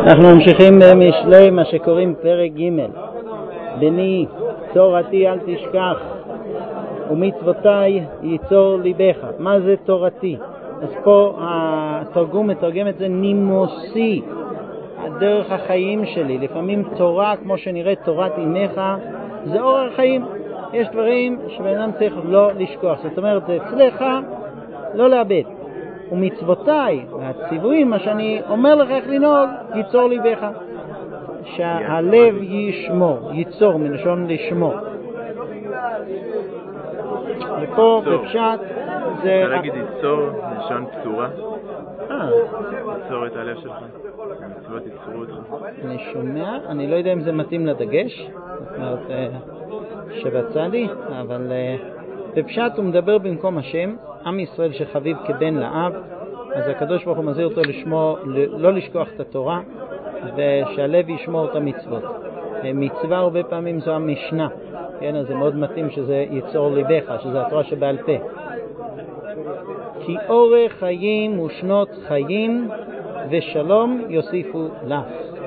אנחנו ממשיכים במשלי מה שקוראים פרק ג'. בני תורתי אל תשכח ומצוותיי ייצור ליבך. מה זה תורתי? אז פה התרגום מתרגם את זה נימוסי, דרך החיים שלי. לפעמים תורה, כמו שנראה תורת אמך, זה אורח חיים. יש דברים שבאדם צריך לא לשכוח, זאת אומרת זה אצלך לא לאבד. ומצוותיי, והציוויים, מה שאני אומר לך איך לנהוג, ייצור ליבך. שהלב ישמור, ייצור מלשון לשמור. ופה בפשט זה... אתה להגיד ייצור מלשון פצורה? ייצור את הלב שלך, המצוות ייצרו אותך. אני שומע, אני לא יודע אם זה מתאים לדגש, זאת אומרת שבצדי, אבל בפשט הוא מדבר במקום השם, עם ישראל שחביב כבן לאב, אז הקדוש ברוך הוא מזהיר אותו לא לשכוח את התורה, ושהלב ישמור את המצוות. מצווה הרבה פעמים זו המשנה, כן, אז זה מאוד מתאים שזה ייצור ליבך, שזה התורה שבעל פה. כי אורך חיים ושנות חיים ושלום יוסיפו לך.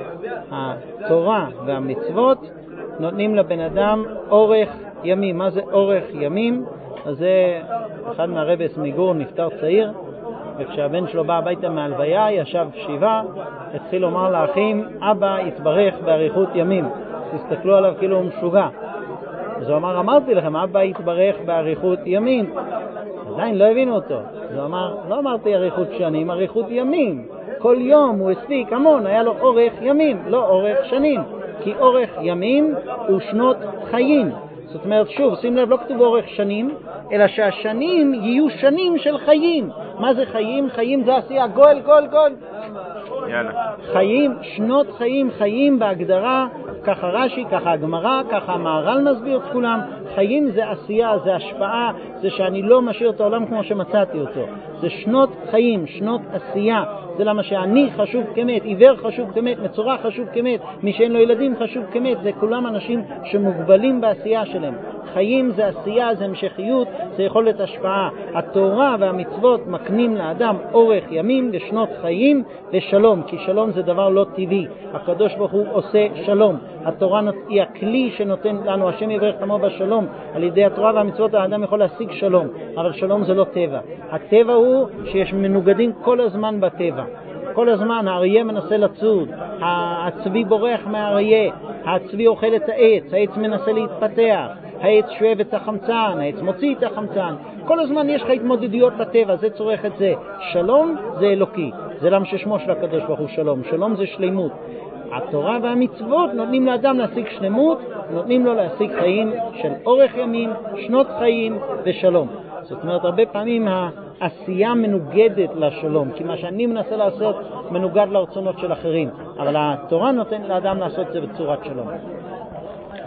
התורה והמצוות נותנים לבן אדם אורך ימים. מה זה אורך ימים? אז זה אחד מהרבס מגור נפטר צעיר, וכשהבן שלו בא הביתה מהלוויה, ישב שבעה, התחיל לומר לאחים, אבא יתברך באריכות ימים. תסתכלו עליו כאילו הוא משוגע. אז הוא אמר, אמרתי לכם, אבא יתברך באריכות ימים. עדיין לא הבינו אותו. אז הוא אמר, לא אמרתי אריכות שנים, אריכות ימים. כל יום הוא הספיק המון, היה לו אורך ימים, לא אורך שנים. כי אורך ימים הוא שנות חיים. זאת אומרת, שוב, שים לב, לא כתוב אורך שנים, אלא שהשנים יהיו שנים של חיים. מה זה חיים? חיים זה עשייה, גול, גול, גול. יאללה. חיים, שנות חיים, חיים בהגדרה, ככה רש"י, ככה הגמרא, ככה המהר"ל מסביר את כולם. חיים זה עשייה, זה השפעה, זה שאני לא משאיר את העולם כמו שמצאתי אותו. זה שנות חיים, שנות עשייה. זה למה שאני חשוב כמת, עיוור חשוב כמת, מצורע חשוב כמת, מי שאין לו ילדים חשוב כמת. זה כולם אנשים שמוגבלים בעשייה שלהם. חיים זה עשייה, זה המשכיות, זה יכולת השפעה. התורה והמצוות מקנים לאדם אורך ימים ושנות חיים ושלום, כי שלום זה דבר לא טבעי. הקדוש ברוך הוא עושה שלום. התורה היא הכלי שנותן לנו, השם יברך עמו בשלום. על ידי התורה והמצוות האדם יכול להשיג שלום, אבל שלום זה לא טבע. הטבע הוא שיש מנוגדים כל הזמן בטבע. כל הזמן האריה מנסה לצוד, הצבי בורח מהאריה, הצבי אוכל את העץ, העץ מנסה להתפתח, העץ שואב את החמצן, העץ מוציא את החמצן. כל הזמן יש לך התמודדויות לטבע, זה צורך את זה. שלום זה אלוקי, זה למה ששמו של הקדוש ברוך הוא שלום. שלום זה שלמות. התורה והמצוות נותנים לאדם להשיג שלמות, נותנים לו להשיג חיים של אורך ימים, שנות חיים ושלום. זאת אומרת, הרבה פעמים העשייה מנוגדת לשלום, כי מה שאני מנסה לעשות מנוגד לרצונות של אחרים, אבל התורה נותנת לאדם לעשות את זה בצורת שלום.